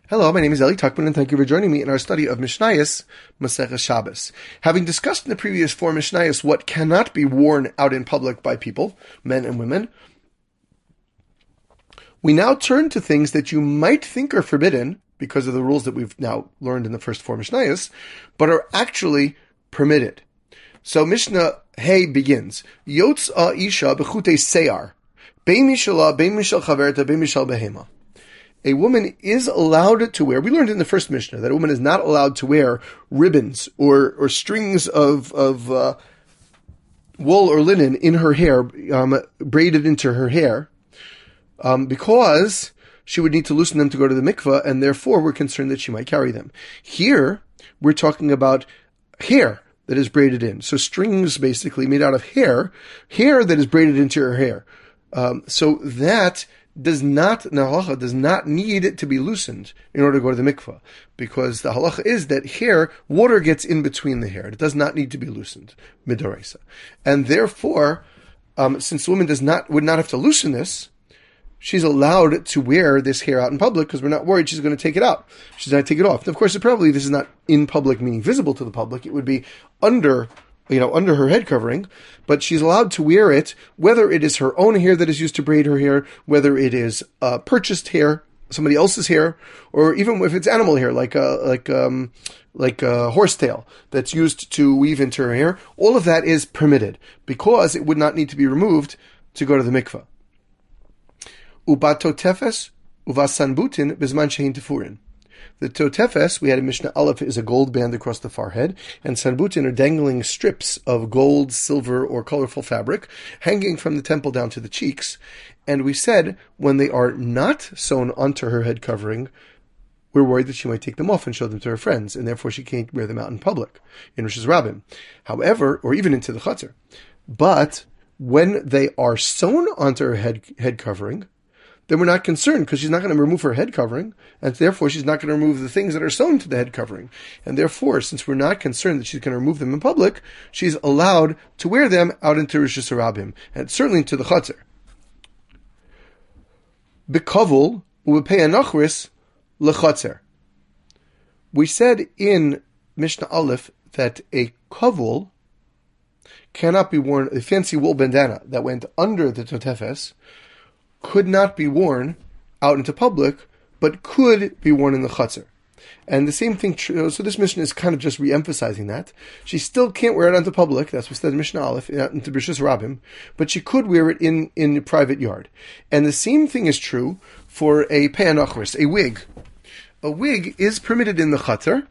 Hello, my name is Eli Tuckman, and thank you for joining me in our study of Mishnayos, Maseches Shabbos. Having discussed in the previous four Mishnayos what cannot be worn out in public by people, men and women, we now turn to things that you might think are forbidden because of the rules that we've now learned in the first four Mishnayos, but are actually permitted. So Mishnah Hey begins, Yotza Isha b'chutei seyar, bein mishala, bein mishal chaverta, bein mishal behema. A woman is allowed to wear, we learned in the first Mishnah that a woman is not allowed to wear ribbons or strings of wool or linen in her hair, braided into her hair, because she would need to loosen them to go to the mikveh, and therefore we're concerned that she might carry them. Here, we're talking about hair that is braided in. So strings basically made out of hair that is braided into her hair. So that does not need to be loosened in order to go to the mikveh, because the halacha is that water gets in between the hair. It does not need to be loosened, midoraisa. And therefore, since the woman would not have to loosen this, she's allowed to wear this hair out in public because we're not worried she's going to take it out. She's going to take it off. And of course, probably this is not in public, meaning visible to the public. It would be under her head covering, but she's allowed to wear it, whether it is her own hair that is used to braid her hair, whether it is purchased hair, somebody else's hair, or even if it's animal hair, like a horsetail that's used to weave into her hair. All of that is permitted because it would not need to be removed to go to the mikveh. Ubatotefes uvasanbutin bizman shehin tefurin. The totefes, we had in Mishnah Aleph, is a gold band across the forehead, and sanbutin are dangling strips of gold, silver, or colorful fabric hanging from the temple down to the cheeks. And we said when they are not sewn onto her head covering, we're worried that she might take them off and show them to her friends, and therefore she can't wear them out in public, in Rosh Hashanah. However, or even into the chutzner. But when they are sewn onto her head covering, then we're not concerned because she's not going to remove her head covering, and therefore she's not going to remove the things that are sewn to the head covering. And therefore, since we're not concerned that she's going to remove them in public, she's allowed to wear them out into Rosh Hashanah, and certainly into the chutzner. B'kavul u'b'pei l'chutzner. We said in Mishnah Aleph that a kavul cannot be worn, a fancy wool bandana that went under the totefes, could not be worn out into public, but could be worn in the chutzner. And the same thing, so this Mishnah is kind of just re-emphasizing that. She still can't wear it onto public, that's what said in Mishnah Aleph, into B'shus Rabim, but she could wear it in the private yard. And the same thing is true for a pe'anachris, a wig. A wig is permitted in the chutzner,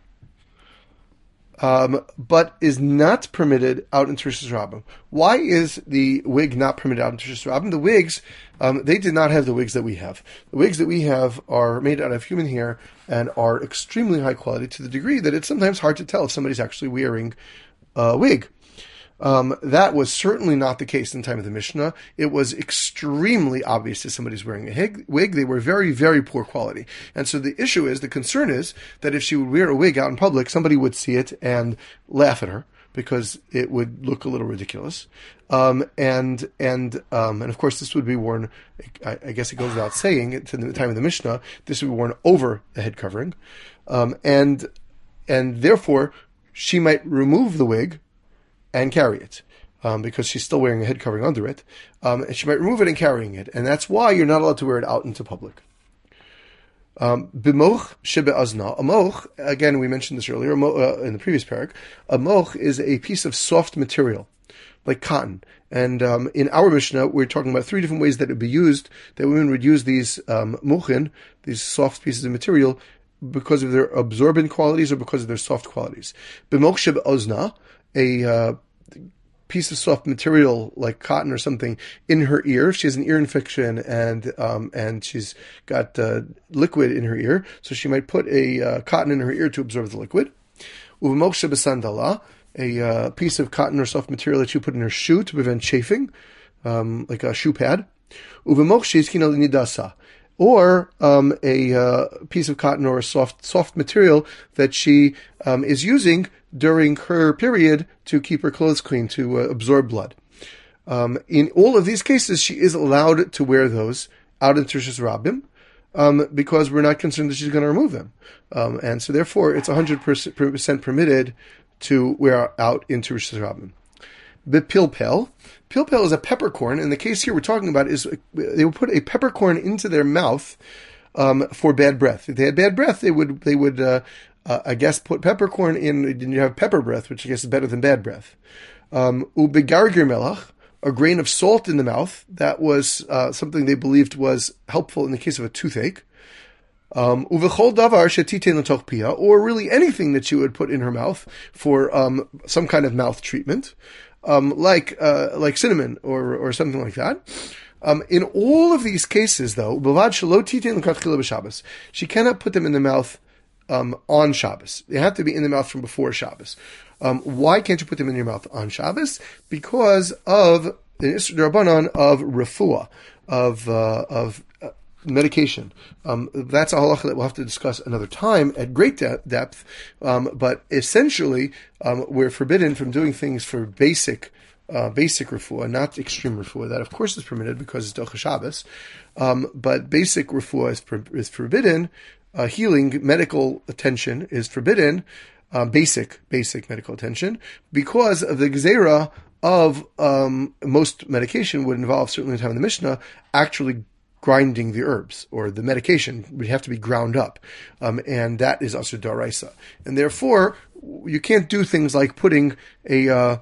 but is not permitted out into Rosh Hashanah. Why is the wig not permitted out into Rosh Hashanah? The wigs, they did not have the wigs that we have. The wigs that we have are made out of human hair and are extremely high quality to the degree that it's sometimes hard to tell if somebody's actually wearing a wig. That was certainly not the case in the time of the Mishnah. It was extremely obvious that somebody's wearing a wig. They were very, very poor quality. And so the concern is that if she would wear a wig out in public, somebody would see it and laugh at her because it would look a little ridiculous. And of course this would be worn, I guess it goes without saying, to the time of the Mishnah, this would be worn over the head covering. And therefore she might remove the wig and carry it, because she's still wearing a head covering under it, and she might remove it and carrying it, and that's why you're not allowed to wear it out into public. B'moch shebe'azna. A moch, again, we mentioned this earlier in the previous parak. A moch is a piece of soft material, like cotton. And in our Mishnah, we're talking about three different ways that it would be used, that women would use these mochin, these soft pieces of material, because of their absorbent qualities or because of their soft qualities. B'moch shebe'azna, a piece of soft material like cotton or something in her ear. She has an ear infection and she's got liquid in her ear, so she might put a cotton in her ear to absorb the liquid. Uv'mokshe b'sandala, a piece of cotton or soft material that you put in her shoe to prevent chafing, like a shoe pad. Uv'mokshe iskina nidasa, or a piece of cotton or a soft material that she is using during her period to keep her clothes clean, to absorb blood. In all of these cases, she is allowed to wear those out into Rosh Hashanah. because we're not concerned that she's going to remove them. And so therefore it's 100% permitted to wear out into Rosh Hashanah. The pilpel. Pilpel is a peppercorn, and the case here we're talking about is they would put a peppercorn into their mouth for bad breath. If they had bad breath, they would I guess put peppercorn in, and you have pepper breath, which I guess is better than bad breath. Ubegargir melach, a grain of salt in the mouth. That was something they believed was helpful in the case of a toothache. Uvechol davar shetitein l'toch pia, or really anything that you would put in her mouth for some kind of mouth treatment, like cinnamon or something like that. In all of these cases, though, bavad shelo titein l'katchila b'Shabbos, she cannot put them in the mouth on Shabbos. They have to be in the mouth from before Shabbos. Why can't you put them in your mouth on Shabbos? Because of the Isur D'Rabbanan of refuah, of medication. That's a halacha that we'll have to discuss another time at great depth. But essentially, we're forbidden from doing things for basic refuah, not extreme refuah. That, of course, is permitted because it's Docha Shabbos. But basic refuah is forbidden. Healing, medical attention is forbidden. Basic medical attention, because of the gzeira of most medication would involve, certainly in the time of the Mishnah, actually grinding the herbs, or the medication would have to be ground up, and that is asur d'oraisa. And therefore, you can't do things like putting a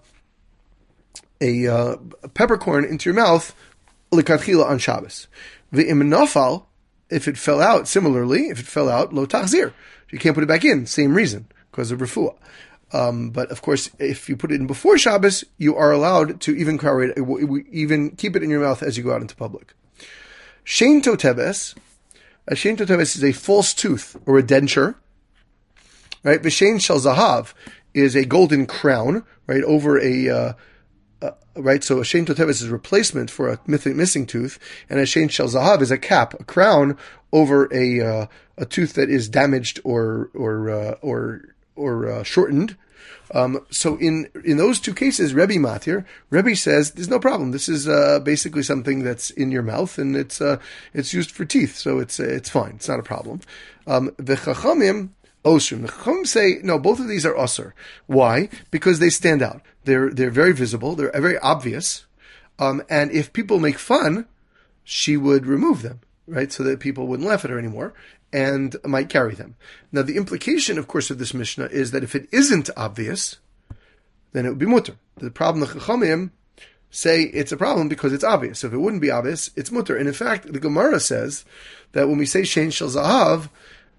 peppercorn into your mouth l'katchila on Shabbos. V'im nafal, if it fell out, lo tachzir, you can't put it back in. Same reason, because of refuah. But of course, if you put it in before Shabbos, you are allowed to even keep it in your mouth as you go out into public. Shein toteves. A shein toteves is a false tooth or a denture, right? V'shein shel zahav is a golden crown, right, over a right. So a shein toteves is a replacement for a missing tooth, and a shein shel zahav is a cap, a crown over a tooth that is damaged or shortened. So in those two cases, Rebbe says there's no problem. This is basically something that's in your mouth, and it's used for teeth, so it's fine. It's not a problem. The Chachamim osrim. The Chachamim say no. Both of these are osur. Why? Because they stand out. They're very visible. They're very obvious. And if people make fun, she would remove them, right, so that people wouldn't laugh at her anymore and might carry them. Now, the implication, of course, of this Mishnah is that if it isn't obvious, then it would be mutter. The problem, the Chachamim say it's a problem because it's obvious. So if it wouldn't be obvious, it's mutter. And in fact, the Gemara says that when we say shein shel zahav,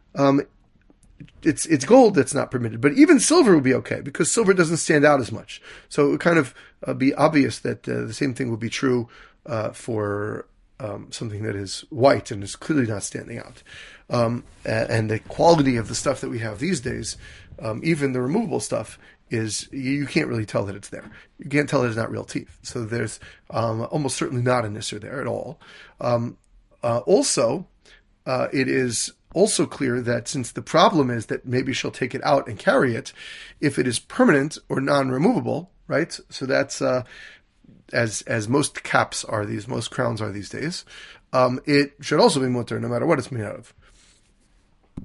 it's gold that's not permitted. But even silver would be okay, because silver doesn't stand out as much. So it would kind of be obvious that the same thing would be true for something that is white and is clearly not standing out. And the quality of the stuff that we have these days, even the removable stuff, is you can't really tell that it's there. You can't tell that it's not real teeth. So there's almost certainly not an isser there at all. Also, it is also clear that since the problem is that maybe she'll take it out and carry it, if it is permanent or non-removable, right? So that's as most crowns are these days. It should also be mutter, no matter what it's made out of.